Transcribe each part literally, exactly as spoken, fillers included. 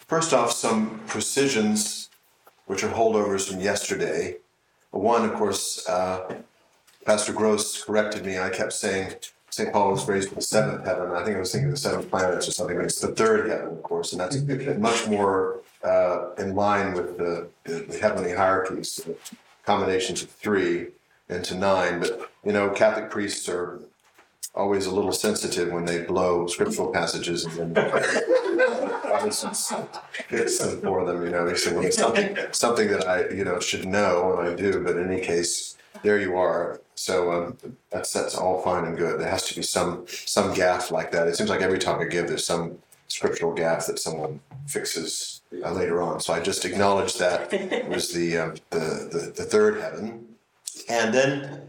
First off, some precisions which are holdovers from yesterday. One, of course, uh, Pastor Gross corrected me. I kept saying Saint Paul was raised in the seventh heaven. I think I was thinking the seventh planets or something. It's the third heaven, of course, and that's much more uh, in line with the, the, the heavenly hierarchies, the combinations of three into nine. But, you know, Catholic priests are always a little sensitive when they blow scriptural passages and then Protestants fix them for them, you know. They say, well, it's something, something that I, you know, should know, and I do, but in any case, there you are. So um, that's that's all fine and good. There has to be some some gaffe like that. It seems like every talk I give, there's some scriptural gaffe that someone fixes uh, later on. So I just acknowledged that it was the, um, the the the third heaven, and then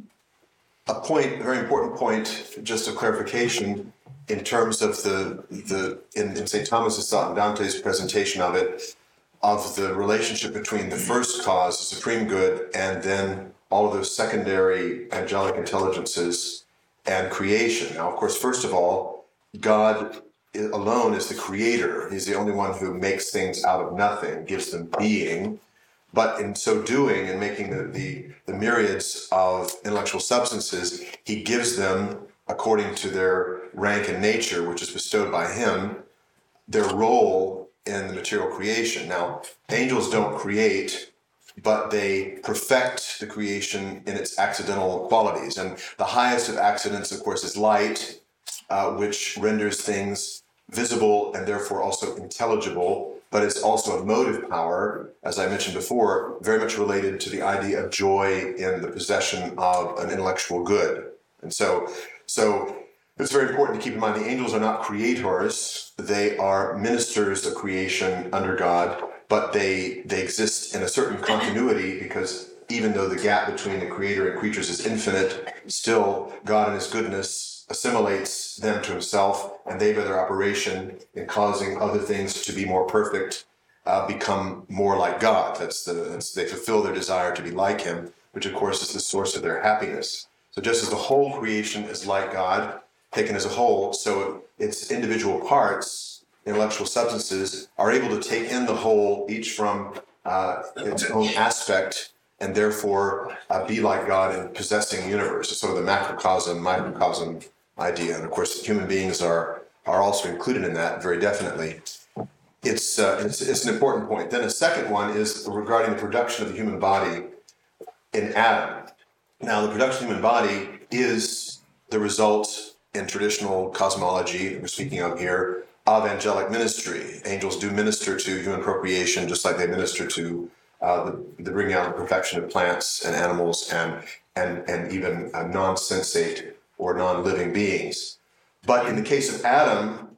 a point, a very important point, just of clarification in terms of the the in, in Saint Thomas's thought and Dante's presentation of it, of the relationship between the first cause, the supreme good, and then all of those secondary angelic intelligences and creation. Now, of course, first of all, God alone is the creator. He's the only one who makes things out of nothing, gives them being. But in so doing and making the, the, the myriads of intellectual substances, he gives them, according to their rank and nature, which is bestowed by him, their role in the material creation. Now, angels don't create, but they perfect the creation in its accidental qualities. And the highest of accidents, of course, is light, uh, which renders things visible and therefore also intelligible. But it's also a motive power, as I mentioned before, very much related to the idea of joy in the possession of an intellectual good. And so, so it's very important to keep in mind the angels are not creators. They are ministers of creation under God, but they they exist in a certain continuity because even though the gap between the creator and creatures is infinite, still God in his goodness assimilates them to himself, and they by their operation in causing other things to be more perfect uh, become more like God. That's the that's, they fulfill their desire to be like him, which of course is the source of their happiness. So just as the whole creation is like God, taken as a whole, so its individual parts, intellectual substances, are able to take in the whole, each from uh, its own aspect, and therefore uh, be like God in possessing the universe. It's sort of the macrocosm, microcosm idea. And of course, human beings are are also included in that very definitely. It's, uh, it's, it's an important point. Then a second one is regarding the production of the human body in Adam. Now, the production of the human body is the result in traditional cosmology that we're speaking of here of angelic ministry. Angels do minister to human procreation just like they minister to uh, the, the bringing out of perfection of plants and animals and and and even uh, non-sensate or non-living beings. But in the case of Adam,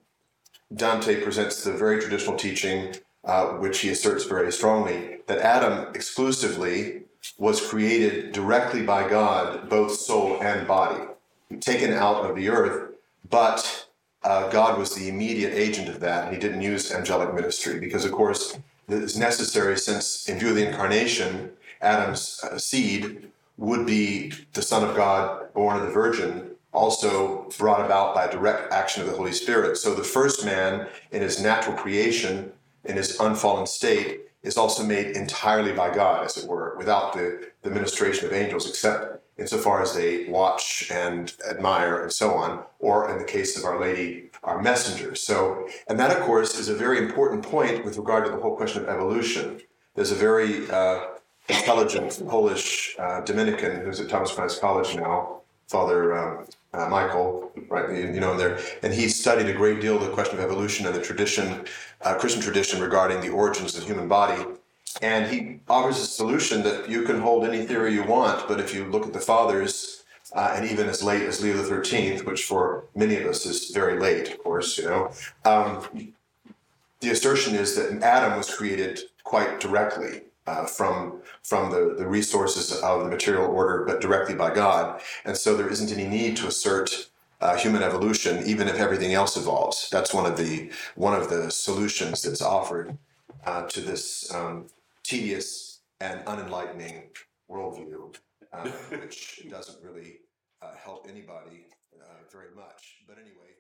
Dante presents the very traditional teaching, uh, which he asserts very strongly, that Adam exclusively was created directly by God, both soul and body, taken out of the earth, but uh, God was the immediate agent of that, and he didn't use angelic ministry, because of course it is necessary, since in view of the incarnation, Adam's uh, seed would be the Son of God, born of the Virgin, also brought about by direct action of the Holy Spirit. So the first man in his natural creation, in his unfallen state, is also made entirely by God, as it were, without the, the ministration of angels, except insofar as they watch and admire and so on, or in the case of Our Lady, our messengers. So, and that, of course, is a very important point with regard to the whole question of evolution. There's a very uh, intelligent Polish uh, Dominican who's at Thomas Aquinas College now, Father um, uh, Michael, right? You know, there, and he studied a great deal the question of evolution and the tradition, uh, Christian tradition regarding the origins of the human body. And he offers a solution that you can hold any theory you want, but if you look at the fathers, uh, and even as late as Leo the thirteenth, which for many of us is very late, of course, you know, um, the assertion is that Adam was created quite directly uh, from from the, the resources of the material order, but directly by God. And so there isn't any need to assert uh, human evolution, even if everything else evolves. That's one of the one of the solutions that's offered uh, to this um, tedious and unenlightening worldview, uh, which doesn't really uh, help anybody uh, very much. But anyway.